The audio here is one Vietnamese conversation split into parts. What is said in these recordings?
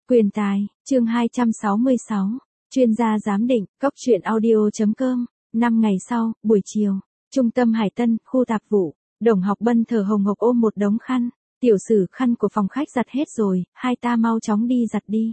Quyền tài, chương 266, chuyên gia giám định, cóc truyện audio.com, 5 ngày sau, buổi chiều, trung tâm Hải Tân, khu tạp vụ, Đồng Học Bân thở hồng hộc ôm một đống khăn, tiểu sử khăn của phòng khách giặt hết rồi, hai ta mau chóng đi giặt đi.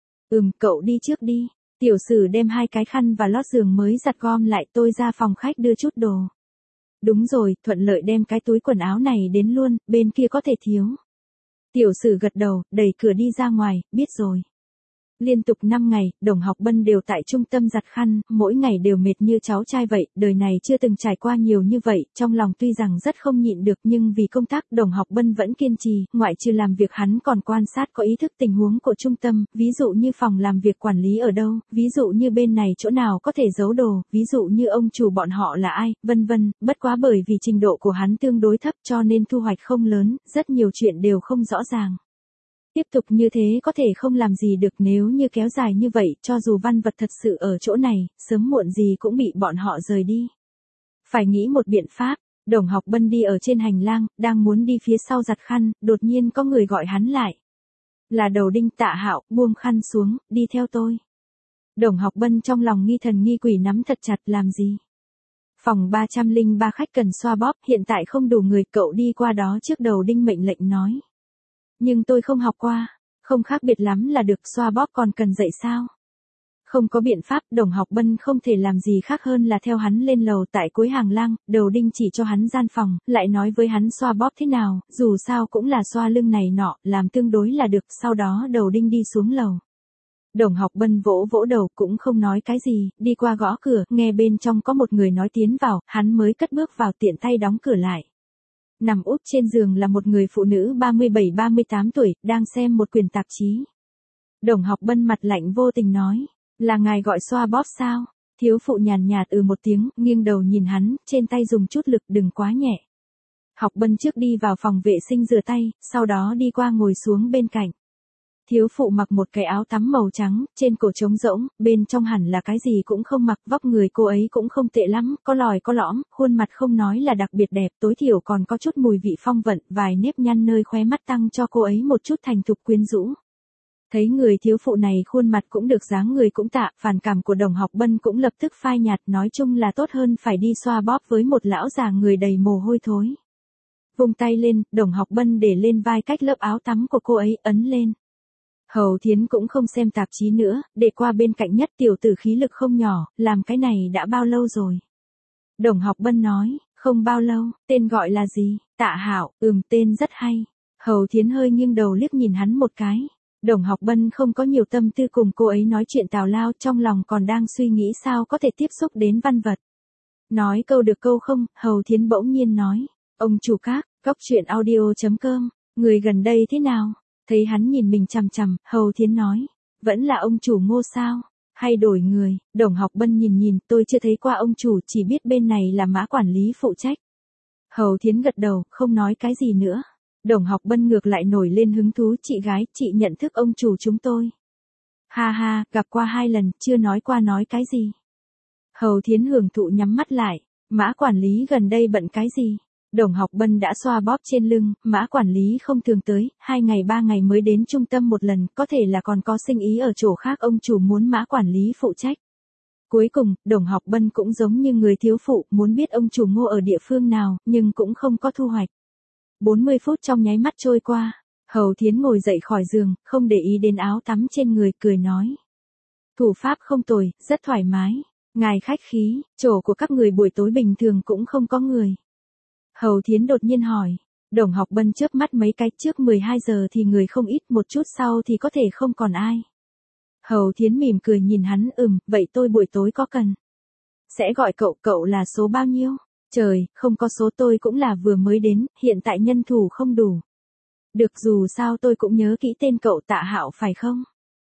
Cậu đi trước đi, tiểu sử đem hai cái khăn và lót giường mới giặt gom lại, tôi ra phòng khách đưa chút đồ. Đúng rồi, thuận lợi đem cái túi quần áo này đến luôn, bên kia có thể thiếu. Tiểu sử gật đầu, đẩy cửa đi ra ngoài, biết rồi. Liên tục 5 ngày, Đồng Học Bân đều tại trung tâm giặt khăn, mỗi ngày đều mệt như cháu trai vậy, đời này chưa từng trải qua nhiều như vậy, trong lòng tuy rằng rất không nhịn được nhưng vì công tác Đồng Học Bân vẫn kiên trì, ngoại trừ làm việc hắn còn quan sát có ý thức tình huống của trung tâm, ví dụ như phòng làm việc quản lý ở đâu, ví dụ như bên này chỗ nào có thể giấu đồ, ví dụ như ông chủ bọn họ là ai, vân vân, bất quá bởi vì trình độ của hắn tương đối thấp cho nên thu hoạch không lớn, rất nhiều chuyện đều không rõ ràng. Tiếp tục như thế có thể không làm gì được, nếu như kéo dài như vậy, cho dù văn vật thật sự ở chỗ này, sớm muộn gì cũng bị bọn họ rời đi. Phải nghĩ một biện pháp. Đồng Học Bân đi ở trên hành lang, đang muốn đi phía sau giặt khăn, đột nhiên có người gọi hắn lại. Là Đầu Đinh. Tạ Hạo, buông khăn xuống, đi theo tôi. Đồng Học Bân trong lòng nghi thần nghi quỷ nắm thật chặt, làm gì? Phòng 303 khách cần xoa bóp, hiện tại không đủ người, cậu đi qua đó trước. Đầu Đinh mệnh lệnh nói. Nhưng tôi không học qua, không khác biệt lắm là được, xoa bóp còn cần dạy sao? Không có biện pháp, Đồng Học Bân không thể làm gì khác hơn là theo hắn lên lầu. Tại cuối hàng lang, Đầu Đinh chỉ cho hắn gian phòng, lại nói với hắn xoa bóp thế nào, dù sao cũng là xoa lưng này nọ, làm tương đối là được. Sau đó Đầu Đinh đi xuống lầu. Đồng Học Bân vỗ vỗ đầu, cũng không nói cái gì, đi qua gõ cửa, nghe bên trong có một người nói tiến vào, hắn mới cất bước vào, tiện tay đóng cửa lại. Nằm úp trên giường là một người phụ nữ 37-38 tuổi, đang xem một quyển tạp chí. Đồng Học Bân mặt lạnh vô tình nói, là ngài gọi xoa bóp sao? Thiếu phụ nhàn nhạt một tiếng, nghiêng đầu nhìn hắn, trên tay dùng chút lực, đừng quá nhẹ. Học Bân trước đi vào phòng vệ sinh rửa tay, sau đó đi qua ngồi xuống bên cạnh. Thiếu phụ mặc một cái áo tắm màu trắng, trên cổ trống rỗng, bên trong hẳn là cái gì cũng không mặc, vóc người cô ấy cũng không tệ lắm, có lòi có lõm, khuôn mặt không nói là đặc biệt đẹp, tối thiểu còn có chút mùi vị phong vận, vài nếp nhăn nơi khóe mắt tăng cho cô ấy một chút thành thục quyến rũ. Thấy người thiếu phụ này khuôn mặt cũng được, dáng người cũng tạ, phản cảm của Đồng Học Bân cũng lập tức phai nhạt, nói chung là tốt hơn phải đi xoa bóp với một lão già người đầy mồ hôi thối. Vung tay lên, Đồng Học Bân để lên vai cách lớp áo tắm của cô ấy, ấn lên. Hầu Thiến cũng không xem tạp chí nữa, để qua bên cạnh nhất, tiểu tử khí lực không nhỏ, làm cái này đã bao lâu rồi? Đồng Học Bân nói, không bao lâu, tên gọi là gì? Tạ Hạo. Tên rất hay. Hầu Thiến hơi nghiêng đầu liếc nhìn hắn một cái. Đồng Học Bân không có nhiều tâm tư cùng cô ấy nói chuyện tào lao, trong lòng còn đang suy nghĩ sao có thể tiếp xúc đến văn vật. Nói câu được câu không, Hầu Thiến bỗng nhiên nói, ông chủ các, cóc truyện audio.com, người gần đây thế nào? Thấy hắn nhìn mình chằm chằm, Hầu Thiến nói, vẫn là ông chủ Ngô sao? Hay đổi người? Đồng Học Bân nhìn, tôi chưa thấy qua ông chủ, chỉ biết bên này là Mã quản lý phụ trách. Hầu Thiến gật đầu, không nói cái gì nữa. Đồng Học Bân ngược lại nổi lên hứng thú, chị gái, chị nhận thức ông chủ chúng tôi. Ha ha, gặp qua 2 lần, chưa nói qua nói cái gì. Hầu Thiến hưởng thụ nhắm mắt lại, Mã quản lý gần đây bận cái gì? Đồng Học Bân đã xoa bóp trên lưng, Mã quản lý không thường tới, 2 ngày 3 ngày mới đến trung tâm một lần, có thể là còn có sinh ý ở chỗ khác, ông chủ muốn Mã quản lý phụ trách. Cuối cùng, Đồng Học Bân cũng giống như người thiếu phụ, muốn biết ông chủ Ngô ở địa phương nào, nhưng cũng không có thu hoạch. 40 phút trong nháy mắt trôi qua, Hầu Thiến ngồi dậy khỏi giường, không để ý đến áo tắm trên người, cười nói. Thủ pháp không tồi, rất thoải mái, ngài khách khí, chỗ của các người buổi tối bình thường cũng không có người. Hầu Thiến đột nhiên hỏi. Đồng Học Bân chớp mắt mấy cái, trước 12 giờ thì người không ít, một chút sau thì có thể không còn ai. Hầu Thiến mỉm cười nhìn hắn, vậy tôi buổi tối có cần. Sẽ gọi cậu là số bao nhiêu? Trời, không có số, tôi cũng là vừa mới đến, hiện tại nhân thủ không đủ. Được, dù sao tôi cũng nhớ kỹ tên cậu, Tạ Hạo phải không?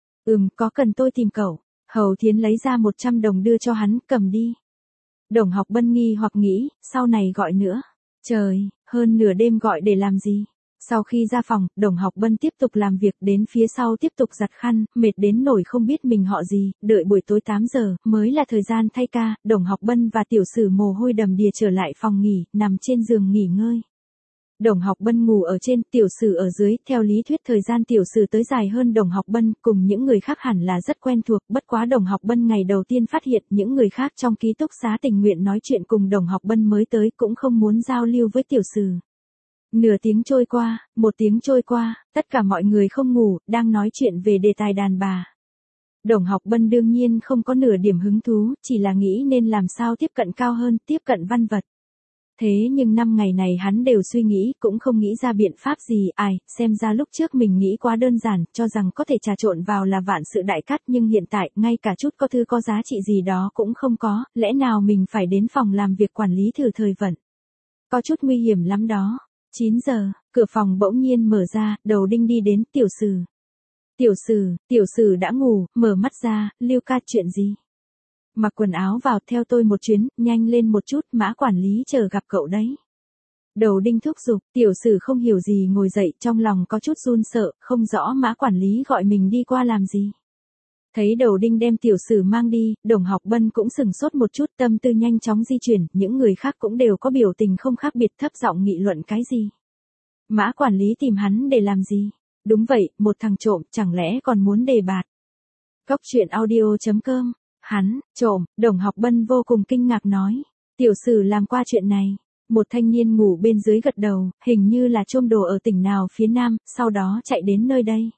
Có cần tôi tìm cậu? Hầu Thiến lấy ra 100 đồng đưa cho hắn, cầm đi. Đồng Học Bân nghi hoặc nghĩ, sau này gọi nữa. Trời, hơn nửa đêm gọi để làm gì? Sau khi ra phòng, Đồng Học Bân tiếp tục làm việc, đến phía sau tiếp tục giặt khăn, mệt đến nỗi không biết mình họ gì, đợi buổi tối 8 giờ, mới là thời gian thay ca, Đồng Học Bân và tiểu sử mồ hôi đầm đìa trở lại phòng nghỉ, nằm trên giường nghỉ ngơi. Đồng Học Bân ngủ ở trên, Tiểu Sử ở dưới, theo lý thuyết thời gian Tiểu Sử tới dài hơn Đồng Học Bân, cùng những người khác hẳn là rất quen thuộc, bất quá Đồng Học Bân ngày đầu tiên phát hiện những người khác trong ký túc xá tình nguyện nói chuyện cùng Đồng Học Bân mới tới cũng không muốn giao lưu với Tiểu Sử. Nửa tiếng trôi qua, 1 tiếng trôi qua, tất cả mọi người không ngủ, đang nói chuyện về đề tài đàn bà. Đồng Học Bân đương nhiên không có nửa điểm hứng thú, chỉ là nghĩ nên làm sao tiếp cận cao hơn, tiếp cận văn vật. Thế nhưng 5 ngày này hắn đều suy nghĩ, cũng không nghĩ ra biện pháp gì, xem ra lúc trước mình nghĩ quá đơn giản, cho rằng có thể trà trộn vào là vạn sự đại cát, nhưng hiện tại, ngay cả chút có thứ có giá trị gì đó cũng không có, lẽ nào mình phải đến phòng làm việc quản lý thử thời vận. Có chút nguy hiểm lắm đó. 9 giờ, cửa phòng bỗng nhiên mở ra, Đầu Đinh đi đến, Tiểu Sử. Tiểu Sử đã ngủ, mở mắt ra, Lưu ca chuyện gì? Mặc quần áo vào, theo tôi một chuyến, nhanh lên một chút, Mã quản lý chờ gặp cậu đấy. Đầu Đinh thúc giục, Tiểu Sử không hiểu gì ngồi dậy, trong lòng có chút run sợ, không rõ Mã quản lý gọi mình đi qua làm gì. Thấy Đầu Đinh đem Tiểu Sử mang đi, Đồng Học Bân cũng sừng sốt một chút, tâm tư nhanh chóng di chuyển, những người khác cũng đều có biểu tình không khác biệt, thấp giọng nghị luận cái gì. Mã quản lý tìm hắn để làm gì? Đúng vậy, một thằng trộm, chẳng lẽ còn muốn đề bạt. Cóc truyện audio.com. Hắn, trộm, Đồng Học Bân vô cùng kinh ngạc nói. Tiểu Sử làm qua chuyện này. Một thanh niên ngủ bên dưới gật đầu, hình như là trộm đồ ở tỉnh nào phía nam, sau đó chạy đến nơi đây.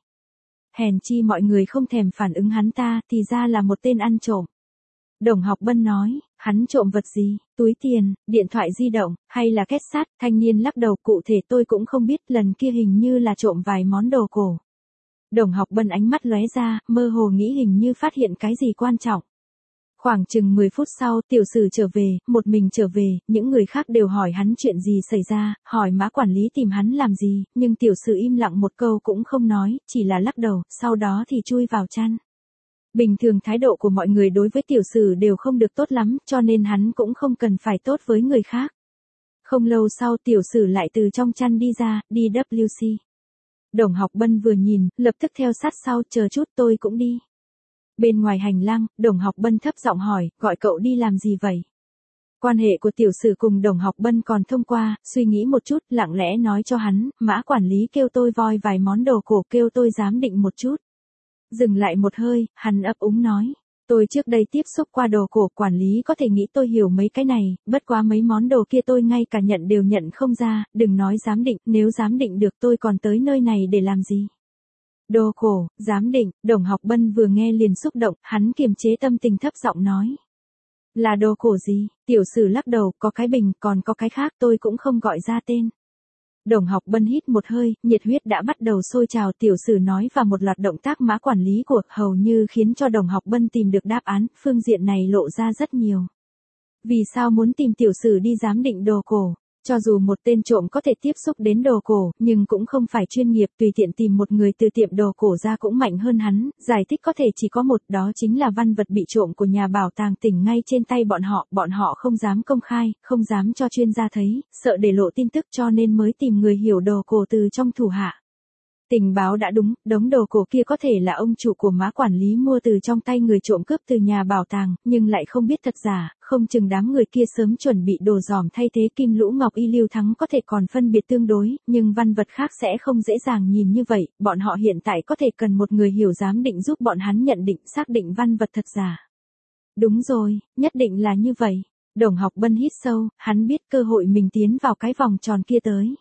Hèn chi mọi người không thèm phản ứng hắn ta, thì ra là một tên ăn trộm. Đồng Học Bân nói, hắn trộm vật gì, túi tiền, điện thoại di động, hay là két sắt, thanh niên lắc đầu, cụ thể tôi cũng không biết, lần kia hình như là trộm vài món đồ cổ. Đồng Học Bân ánh mắt lóe ra, mơ hồ nghĩ hình như phát hiện cái gì quan trọng. Khoảng chừng 10 phút sau, Tiểu Sử trở về, một mình trở về, những người khác đều hỏi hắn chuyện gì xảy ra, hỏi Mã quản lý tìm hắn làm gì, nhưng Tiểu Sử im lặng một câu cũng không nói, chỉ là lắc đầu, sau đó thì chui vào chăn. Bình thường thái độ của mọi người đối với Tiểu Sử đều không được tốt lắm, cho nên hắn cũng không cần phải tốt với người khác. Không lâu sau Tiểu Sử lại từ trong chăn đi ra, đi WC. Đồng Học Bân vừa nhìn, lập tức theo sát sau, chờ chút tôi cũng đi. Bên ngoài hành lang, Đồng Học Bân thấp giọng hỏi, gọi cậu đi làm gì vậy? Quan hệ của Tiểu Sử cùng Đồng Học Bân còn thông qua, suy nghĩ một chút, lặng lẽ nói cho hắn, Mã quản lý kêu tôi voi vài món đồ cổ, kêu tôi giám định một chút. Dừng lại một hơi, hắn ấp úng nói, tôi trước đây tiếp xúc qua đồ cổ, quản lý có thể nghĩ tôi hiểu mấy cái này, bất quá mấy món đồ kia tôi ngay cả nhận đều nhận không ra, đừng nói giám định, nếu giám định được tôi còn tới nơi này để làm gì? Đồ cổ, giám định, Đồng Học Bân vừa nghe liền xúc động, hắn kiềm chế tâm tình thấp giọng nói. Là đồ cổ gì? Tiểu Sử lắc đầu, có cái bình, còn có cái khác tôi cũng không gọi ra tên. Đồng Học Bân hít một hơi, nhiệt huyết đã bắt đầu sôi trào, Tiểu Sử nói và một loạt động tác Mã quản lý của, hầu như khiến cho Đồng Học Bân tìm được đáp án, phương diện này lộ ra rất nhiều. Vì sao muốn tìm Tiểu Sử đi giám định đồ cổ? Cho dù một tên trộm có thể tiếp xúc đến đồ cổ, nhưng cũng không phải chuyên nghiệp, tùy tiện tìm một người từ tiệm đồ cổ ra cũng mạnh hơn hắn, giải thích có thể chỉ có một, đó chính là văn vật bị trộm của nhà bảo tàng tỉnh ngay trên tay bọn họ không dám công khai, không dám cho chuyên gia thấy, sợ để lộ tin tức cho nên mới tìm người hiểu đồ cổ từ trong thủ hạ. Tình báo đã đúng, đống đồ cổ kia có thể là ông chủ của Mã quản lý mua từ trong tay người trộm cướp từ nhà bảo tàng, nhưng lại không biết thật giả, không chừng đám người kia sớm chuẩn bị đồ giòm thay thế kim lũ ngọc y Lưu Thắng có thể còn phân biệt tương đối, nhưng văn vật khác sẽ không dễ dàng nhìn như vậy, bọn họ hiện tại có thể cần một người hiểu giám định giúp bọn hắn nhận định xác định văn vật thật giả. Đúng rồi, nhất định là như vậy. Đồng Học Bân hít sâu, hắn biết cơ hội mình tiến vào cái vòng tròn kia tới.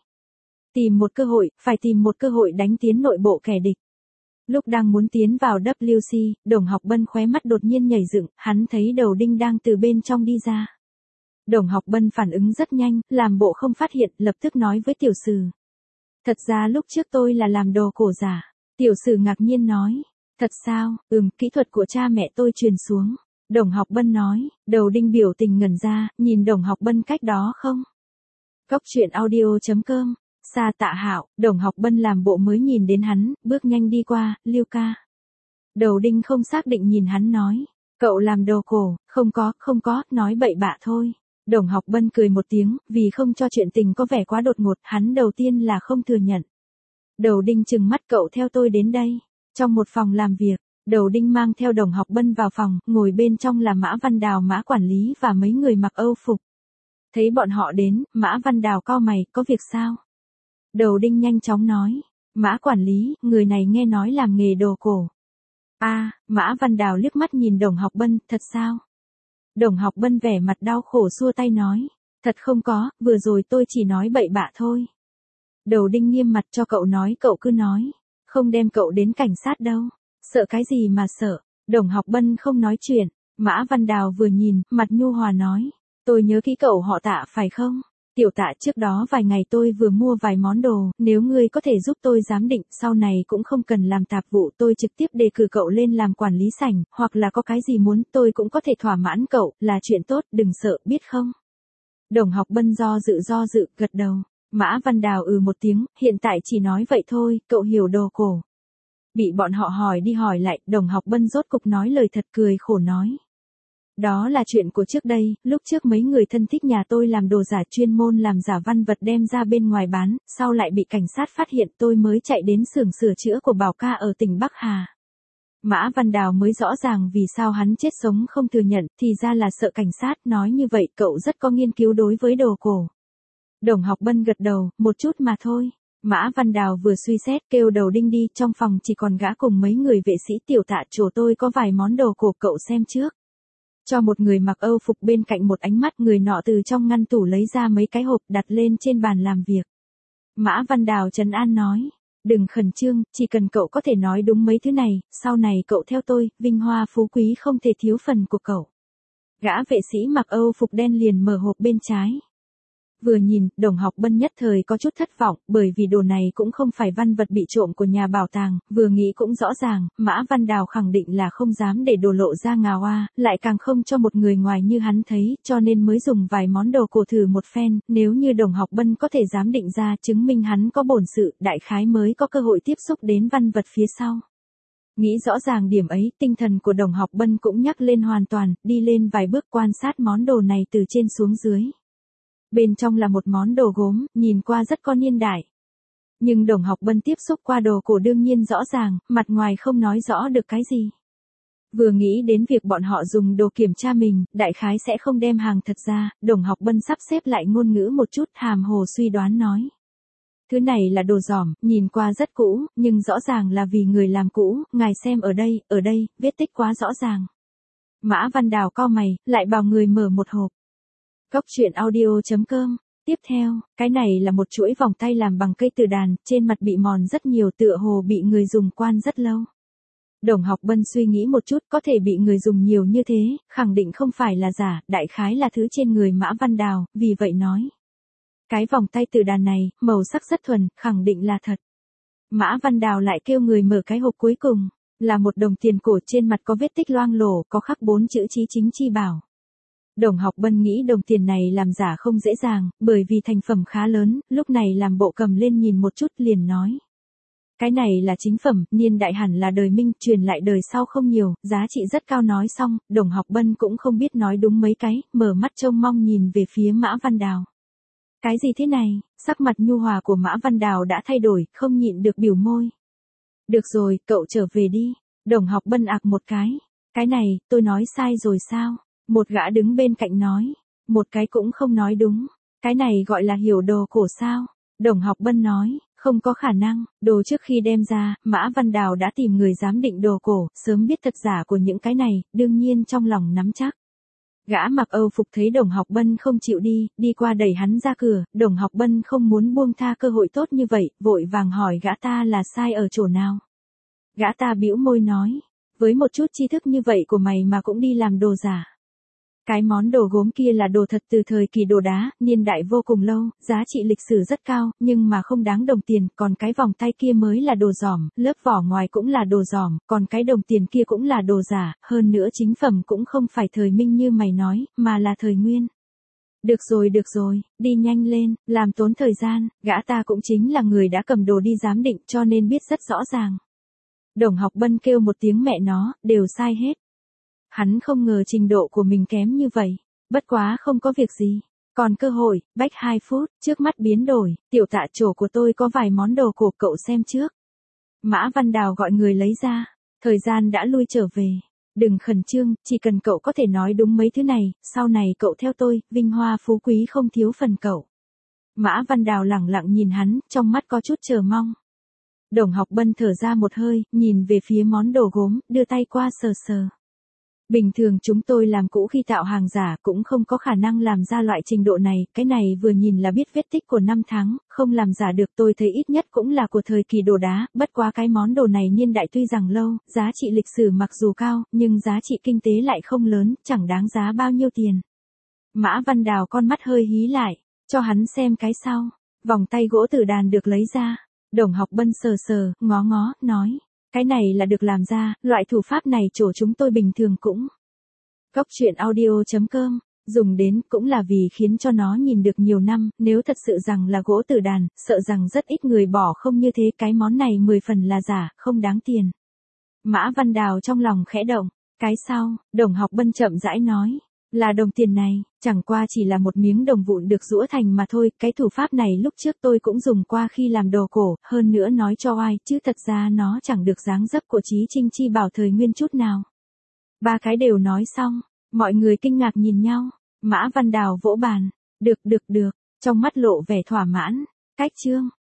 Tìm một cơ hội, phải tìm một cơ hội đánh tiến nội bộ kẻ địch. Lúc đang muốn tiến vào WC, Đồng Học Bân khóe mắt đột nhiên nhảy dựng, hắn thấy Đầu Đinh đang từ bên trong đi ra. Đồng Học Bân phản ứng rất nhanh, làm bộ không phát hiện, lập tức nói với Tiểu Sử. Thật ra lúc trước tôi là làm đồ cổ giả. Tiểu Sử ngạc nhiên nói. Thật sao? Kỹ thuật của cha mẹ tôi truyền xuống. Đồng Học Bân nói. Đầu Đinh biểu tình ngẩn ra, nhìn Đồng Học Bân cách đó không? Cóc truyện audio.com. Sa Tạ Hạo, Đồng Học Bân làm bộ mới nhìn đến hắn, bước nhanh đi qua, Lưu ca. Đầu Đinh không xác định nhìn hắn nói, cậu làm đồ cổ, không có, nói bậy bạ thôi. Đồng Học Bân cười một tiếng, vì không cho chuyện tình có vẻ quá đột ngột, hắn đầu tiên là không thừa nhận. Đầu Đinh trừng mắt, cậu theo tôi đến đây. Trong một phòng làm việc, Đầu Đinh mang theo Đồng Học Bân vào phòng, ngồi bên trong là Mã Văn Đào, Mã quản lý và mấy người mặc Âu phục. Thấy bọn họ đến, Mã Văn Đào cau mày, có việc sao? Đầu đinh nhanh chóng nói. Mã quản lý, người này nghe nói làm nghề đồ cổ. Mã Văn Đào liếc mắt nhìn Đồng Học Bân, thật sao? Đồng Học Bân vẻ mặt đau khổ xua tay nói. Thật không có, vừa rồi tôi chỉ nói bậy bạ thôi. Đầu đinh nghiêm mặt cho cậu nói, cậu cứ nói. Không đem cậu đến cảnh sát đâu. Sợ cái gì mà sợ? Đồng Học Bân không nói chuyện. Mã Văn Đào vừa nhìn, mặt nhu hòa nói. Tôi nhớ kỹ cậu họ Tạ phải không? Tiểu Tạ, trước đó vài ngày tôi vừa mua vài món đồ, nếu ngươi có thể giúp tôi giám định, sau này cũng không cần làm tạp vụ, tôi trực tiếp đề cử cậu lên làm quản lý sảnh, hoặc là có cái gì muốn, tôi cũng có thể thỏa mãn cậu, là chuyện tốt, đừng sợ, biết không? Đồng Học Bân do dự, gật đầu. Mã Văn Đào một tiếng, hiện tại chỉ nói vậy thôi, cậu hiểu đồ cổ. Bị bọn họ hỏi đi hỏi lại, Đồng Học Bân rốt cục nói lời thật, cười khổ nói. Đó là chuyện của trước đây, lúc trước mấy người thân thích nhà tôi làm đồ giả, chuyên môn làm giả văn vật đem ra bên ngoài bán, sau lại bị cảnh sát phát hiện, tôi mới chạy đến xưởng sửa chữa của Bảo Ca ở tỉnh Bắc Hà. Mã Văn Đào mới rõ ràng vì sao hắn chết sống không thừa nhận, thì ra là sợ cảnh sát, nói như vậy cậu rất có nghiên cứu đối với đồ cổ. Đồng Học Bân gật đầu, một chút mà thôi. Mã Văn Đào vừa suy xét, kêu đầu đinh đi, trong phòng chỉ còn gã cùng mấy người vệ sĩ. Tiểu Tạ, chỗ tôi có vài món đồ cổ, cậu xem trước. Cho một người mặc Âu phục bên cạnh một ánh mắt, người nọ từ trong ngăn tủ lấy ra mấy cái hộp đặt lên trên bàn làm việc. Mã Văn Đào trấn an nói. Đừng khẩn trương, chỉ cần cậu có thể nói đúng mấy thứ này, sau này cậu theo tôi, vinh hoa phú quý không thể thiếu phần của cậu. Gã vệ sĩ mặc Âu phục đen liền mở hộp bên trái. Vừa nhìn, Đồng Học Bân nhất thời có chút thất vọng, bởi vì đồ này cũng không phải văn vật bị trộm của nhà bảo tàng, vừa nghĩ cũng rõ ràng, Mã Văn Đào khẳng định là không dám để đồ lộ ra ngà oa, lại càng không cho một người ngoài như hắn thấy, cho nên mới dùng vài món đồ cổ thử một phen, nếu như Đồng Học Bân có thể dám định ra, chứng minh hắn có bổn sự, đại khái mới có cơ hội tiếp xúc đến văn vật phía sau. Nghĩ rõ ràng điểm ấy, tinh thần của Đồng Học Bân cũng nhắc lên hoàn toàn, đi lên vài bước quan sát món đồ này từ trên xuống dưới. Bên trong là một món đồ gốm, nhìn qua rất có niên đại. Nhưng Đồng Học Bân tiếp xúc qua đồ cổ đương nhiên rõ ràng, mặt ngoài không nói rõ được cái gì. Vừa nghĩ đến việc bọn họ dùng đồ kiểm tra mình, đại khái sẽ không đem hàng thật ra, Đồng Học Bân sắp xếp lại ngôn ngữ một chút, hàm hồ suy đoán nói. Thứ này là đồ giỏm, nhìn qua rất cũ, nhưng rõ ràng là vì người làm cũ, ngài xem ở đây, vết tích quá rõ ràng. Mã Văn Đào cau mày, lại bảo người mở một hộp. Góc truyện audio.com. Tiếp theo, cái này là một chuỗi vòng tay làm bằng cây từ đàn, trên mặt bị mòn rất nhiều, tựa hồ bị người dùng quan rất lâu. Đồng Học Bân suy nghĩ một chút, có thể bị người dùng nhiều như thế, khẳng định không phải là giả, đại khái là thứ trên người Mã Văn Đào, vì vậy nói. Cái vòng tay từ đàn này, màu sắc rất thuần, khẳng định là thật. Mã Văn Đào lại kêu người mở cái hộp cuối cùng, là một đồng tiền cổ, trên mặt có vết tích loang lổ, có khắc 4 chữ Chí Chính Chi Bảo. Đồng Học Bân nghĩ đồng tiền này làm giả không dễ dàng, bởi vì thành phẩm khá lớn, lúc này làm bộ cầm lên nhìn một chút liền nói. Cái này là chính phẩm, niên đại hẳn là đời Minh, truyền lại đời sau không nhiều, giá trị rất cao. Nói xong, Đồng Học Bân cũng không biết nói đúng mấy cái, mở mắt trông mong nhìn về phía Mã Văn Đào. Cái gì thế này? Sắc mặt nhu hòa của Mã Văn Đào đã thay đổi, không nhịn được biểu môi. Được rồi, cậu trở về đi. Đồng Học Bân ạc một cái. Cái này, tôi nói sai rồi sao? Một gã đứng bên cạnh nói. Một cái cũng không nói đúng. Cái này gọi là hiểu đồ cổ sao? Đồng Học Bân nói. Không có khả năng, đồ trước khi đem ra, Mã Văn Đào đã tìm người giám định đồ cổ, sớm biết thật giả của những cái này, đương nhiên trong lòng nắm chắc. Gã mặc Âu phục thấy Đồng Học Bân không chịu đi qua đẩy hắn ra cửa, Đồng Học Bân không muốn buông tha cơ hội tốt như vậy, vội vàng hỏi gã ta là sai ở chỗ nào. Gã ta bĩu môi nói, với một chút tri thức như vậy của mày mà cũng đi làm đồ giả. Cái món đồ gốm kia là đồ thật từ thời kỳ đồ đá, niên đại vô cùng lâu, giá trị lịch sử rất cao, nhưng mà không đáng đồng tiền, còn cái vòng tay kia mới là đồ giỏm, lớp vỏ ngoài cũng là đồ giỏm, còn cái đồng tiền kia cũng là đồ giả, hơn nữa chính phẩm cũng không phải thời Minh như mày nói, mà là thời Nguyên. Được rồi, đi nhanh lên, làm tốn thời gian, gã ta cũng chính là người đã cầm đồ đi giám định cho nên biết rất rõ ràng. Đồng Học Bân kêu một tiếng mẹ nó, đều sai hết. Hắn không ngờ trình độ của mình kém như vậy. Bất quá không có việc gì. Còn cơ hội, bách 2 phút, trước mắt biến đổi, Tiểu Tạ, chỗ của tôi có vài món đồ cổ, cậu xem trước. Mã Văn Đào gọi người lấy ra. Thời gian đã lui trở về. Đừng khẩn trương, chỉ cần cậu có thể nói đúng mấy thứ này, sau này cậu theo tôi, vinh hoa phú quý không thiếu phần cậu. Mã Văn Đào lẳng lặng nhìn hắn, trong mắt có chút chờ mong. Đồng Học Bân thở ra một hơi, nhìn về phía món đồ gốm, đưa tay qua sờ sờ. Bình thường chúng tôi làm cũ khi tạo hàng giả cũng không có khả năng làm ra loại trình độ này, cái này vừa nhìn là biết vết tích của năm tháng, không làm giả được tôi thấy ít nhất cũng là của thời kỳ đồ đá, bất quá cái món đồ này niên đại tuy rằng lâu, giá trị lịch sử mặc dù cao, nhưng giá trị kinh tế lại không lớn, chẳng đáng giá bao nhiêu tiền. Mã Văn Đào con mắt hơi hí lại, cho hắn xem cái sau, vòng tay gỗ tử đàn được lấy ra. Đồng Học Bân sờ sờ, ngó ngó, nói. Cái này là được làm ra, loại thủ pháp này chỗ chúng tôi bình thường cũng. Cốc truyện audio.com, dùng đến cũng là vì khiến cho nó nhìn được nhiều năm, nếu thật sự rằng là gỗ tử đàn, sợ rằng rất ít người bỏ không như thế, cái món này 10 phần là giả, không đáng tiền. Mã Văn Đào trong lòng khẽ động, cái sau, Đồng Học Bân chậm rãi nói. Là đồng tiền này, chẳng qua chỉ là một miếng đồng vụn được giũa thành mà thôi, cái thủ pháp này lúc trước tôi cũng dùng qua khi làm đồ cổ, hơn nữa nói cho ai, chứ thật ra nó chẳng được dáng dấp của Chí Trinh Chi Bảo thời nguyên chút nào. Ba cái đều nói xong, mọi người kinh ngạc nhìn nhau, Mã Văn Đào vỗ bàn, được, trong mắt lộ vẻ thỏa mãn, cách chương.